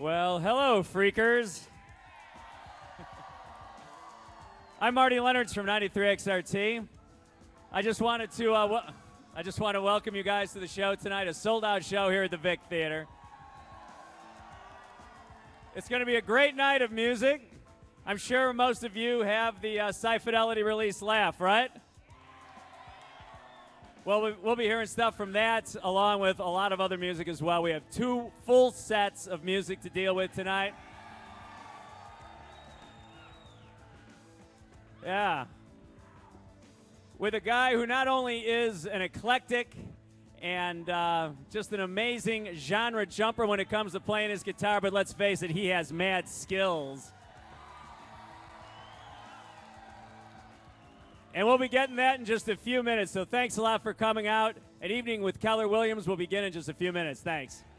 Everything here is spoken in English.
Well, hello, freakers. I'm Marty Leonards from 93XRT. I just want to welcome you guys to the show tonight, a sold-out show here at the Vic Theater. It's going to be a great night of music. I'm sure most of you have the Sci-Fidelity release Laugh, right? Well, we'll be hearing stuff from that, along with a lot of other music as well. We have 2 full sets of music to deal with tonight. Yeah. With a guy who not only is an eclectic and just an amazing genre jumper when it comes to playing his guitar, but let's face it, he has mad skills. And we'll be getting that in just a few minutes, so thanks a lot for coming out. An Evening with Keller Williams will begin in just a few minutes. Thanks.